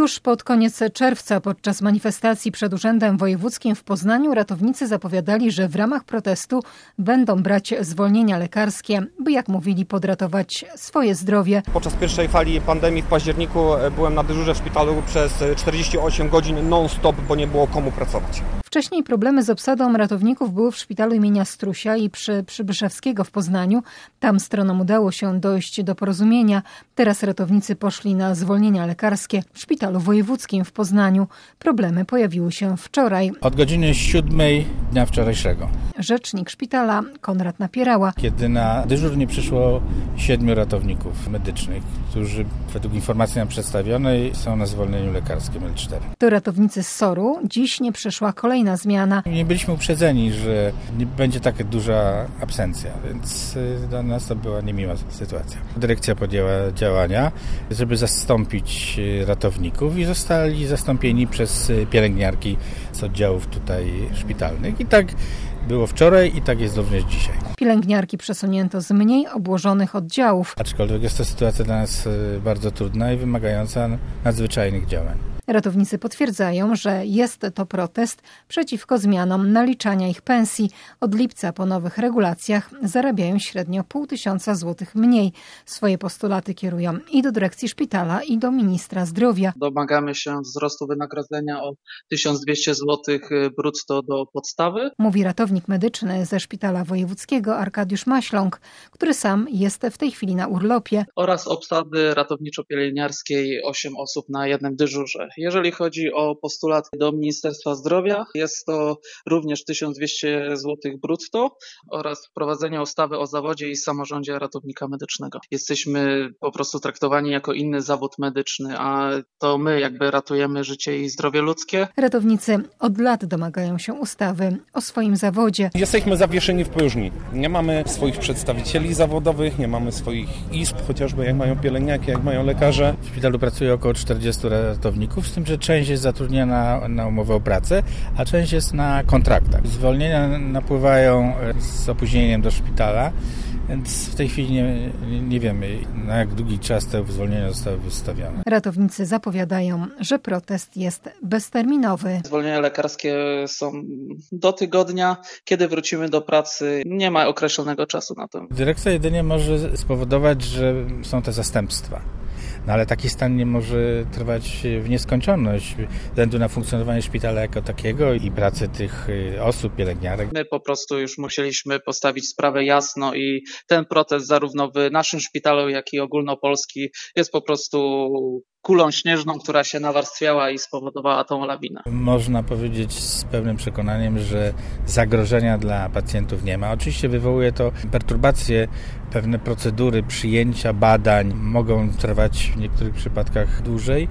Już pod koniec czerwca podczas manifestacji przed Urzędem Wojewódzkim w Poznaniu ratownicy zapowiadali, że w ramach protestu będą brać zwolnienia lekarskie, by jak mówili podratować swoje zdrowie. Podczas pierwszej fali pandemii w październiku byłem na dyżurze w szpitalu przez 48 godzin non-stop, bo nie było komu pracować. Wcześniej problemy z obsadą ratowników były w szpitalu imienia Strusia i przy Przybyszewskiego w Poznaniu. Tam stronom udało się dojść do porozumienia. Teraz ratownicy poszli na zwolnienia lekarskie w szpitalu wojewódzkim w Poznaniu. Problemy pojawiły się wczoraj. Od godziny 7 dnia wczorajszego. Rzecznik szpitala Konrad Napierała. Kiedy na dyżur nie przyszło 7 ratowników medycznych, którzy według informacji nam przedstawionej są na zwolnieniu lekarskim L4. To ratownicy z SOR-u. Dziś nie przyszła kolejna zmiana. Nie byliśmy uprzedzeni, że nie będzie taka duża absencja, więc dla nas to była niemiła sytuacja. Dyrekcja podjęła działania, żeby zastąpić ratowników i zostali zastąpieni przez pielęgniarki z oddziałów tutaj szpitalnych. I tak było wczoraj i tak jest również dzisiaj. Pielęgniarki przesunięto z mniej obłożonych oddziałów. Aczkolwiek jest to sytuacja dla nas bardzo trudna i wymagająca nadzwyczajnych działań. Ratownicy potwierdzają, że jest to protest przeciwko zmianom naliczania ich pensji. Od lipca po nowych regulacjach zarabiają średnio 500 złotych mniej. Swoje postulaty kierują i do dyrekcji szpitala, i do ministra zdrowia. Domagamy się wzrostu wynagrodzenia o 1200 zł brutto do podstawy. Mówi ratownik medyczny ze szpitala wojewódzkiego Arkadiusz Maśląg, który sam jest w tej chwili na urlopie. Oraz obsady ratowniczo-pielęgniarskiej 8 osób na jednym dyżurze. Jeżeli chodzi o postulat do Ministerstwa Zdrowia, jest to również 1200 zł brutto oraz wprowadzenie ustawy o zawodzie i samorządzie ratownika medycznego. Jesteśmy po prostu traktowani jako inny zawód medyczny, a to my jakby ratujemy życie i zdrowie ludzkie. Ratownicy od lat domagają się ustawy o swoim zawodzie. Jesteśmy zawieszeni w próżni. Nie mamy swoich przedstawicieli zawodowych, nie mamy swoich izb, chociażby jak mają pielęgniarki, jak mają lekarze. W szpitalu pracuje około 40 ratowników, z tym, że część jest zatrudniona na umowę o pracę, a część jest na kontraktach. Zwolnienia napływają z opóźnieniem do szpitala, więc w tej chwili nie wiemy, na jak długi czas te zwolnienia zostały wystawione. Ratownicy zapowiadają, że protest jest bezterminowy. Zwolnienia lekarskie są do tygodnia. Kiedy wrócimy do pracy, nie ma określonego czasu na to. Dyrekcja jedynie może spowodować, że są te zastępstwa. No ale taki stan nie może trwać w nieskończoność ze względu na funkcjonowanie szpitala jako takiego i pracę tych osób, pielęgniarek. My po prostu już musieliśmy postawić sprawę jasno i ten protest zarówno w naszym szpitalu, jak i ogólnopolski jest po prostu kulą śnieżną, która się nawarstwiała i spowodowała tą lawinę. Można powiedzieć z pewnym przekonaniem, że zagrożenia dla pacjentów nie ma. Oczywiście wywołuje to perturbacje, pewne procedury przyjęcia badań mogą trwać w niektórych przypadkach dłużej,